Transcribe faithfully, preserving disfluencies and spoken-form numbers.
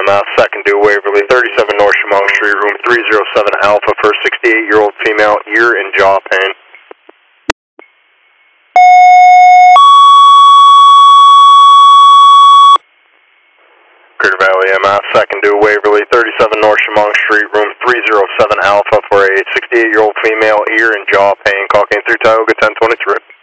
M F, second due Waverly, thirty-seven North Chemung Street, room three oh seven Alpha for a sixty-eight-year-old female, ear and jaw pain. Crater Valley M F, second due Waverly, thirty-seven North Chemung Street, room three oh seven Alpha for a sixty-eight-year-old female, ear and jaw pain. Call came through Tioga ten twenty-three.